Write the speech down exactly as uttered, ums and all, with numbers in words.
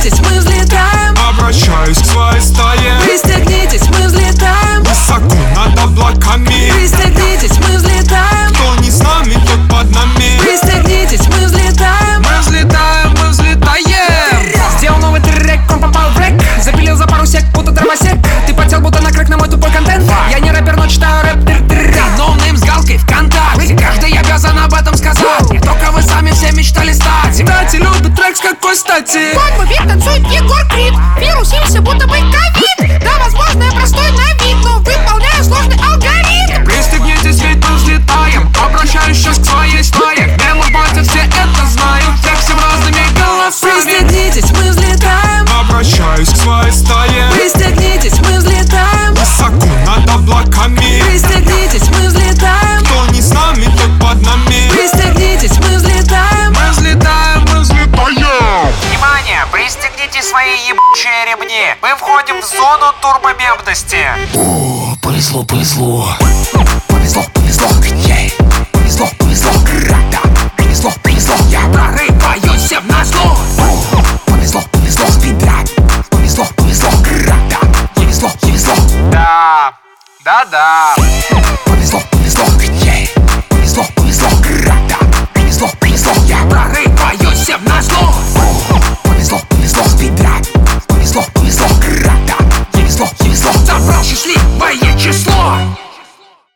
Пристегнитесь, мы взлетаем. Обращаюсь к своей стае. Пристегнитесь, мы взлетаем. Высоко над облаками. Пристегнитесь, мы взлетаем. Кто не с нами, тот под нами. Пристегнитесь, мы взлетаем. Мы взлетаем, мы взлетаем. Сделал новый трек, он попал в рэк. Запилил за пару сек, будто дровосек. Ты потел, будто на крак на мой тупой контент. Я не рэпер, но читаю рэп. Ноунейм с галкой ВКонтакте. Каждый обязан об этом сказать. Не только вы сами все мечтали стать. Кстати, любит трек, с какой стати? Под мой бит танцует Егор Крид. Вирусился, будто бы ковид. Да, возможно, я простой на вид, но выполняю сложный алгоритм. Пристегнитесь, ведь мы взлетаем. Обращаюсь сейчас к своей стае. Мемов батят, все это знают. Всех всем разными голосами. Пристегнитесь, мы взлетаем. Обращаюсь к своей стае. Пристегнитесь, мы взлетаем. Высоко над облаками. Пристегнитесь, мы взлетаем. Кто не с нами, тот под нами. Пристегнитесь, мы взлетаем. Мы взлетаем, мы взлетаем. Внимание! Пристегните свои ебучие ремни. Мы входим в зону турбомемности. О, повезло, повезло. Повезло, повезло. Ей. Повезло, повезло. Да, повезло, повезло. Я прорываюсь всем назло. О, повезло, повезло. Спидрат. Повезло, повезло. Да, повезло, повезло. Да, да-да.